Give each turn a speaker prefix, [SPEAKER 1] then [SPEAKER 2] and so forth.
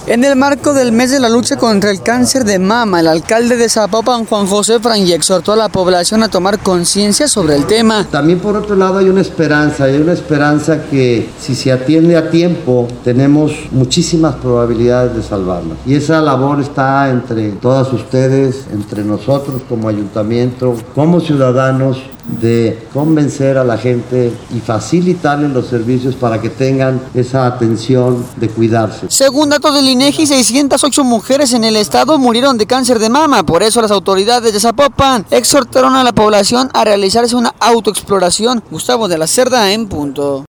[SPEAKER 1] En el marco del mes de la lucha contra el cáncer de mama, el alcalde de Zapopan, Juan José Frangui, exhortó a la población a tomar conciencia sobre el tema.
[SPEAKER 2] También por otro lado hay una esperanza que si se atiende a tiempo tenemos muchísimas probabilidades de salvarla. Y esa labor está entre todas ustedes, entre nosotros como ayuntamiento, como ciudadanos, de convencer a la gente y facilitarles los servicios para que tengan esa atención de cuidarse.
[SPEAKER 1] Según datos del INEGI, 608 mujeres en el estado murieron de cáncer de mama. Por eso las autoridades de Zapopan exhortaron a la población a realizarse una autoexploración. Gustavo de la Cerda en punto.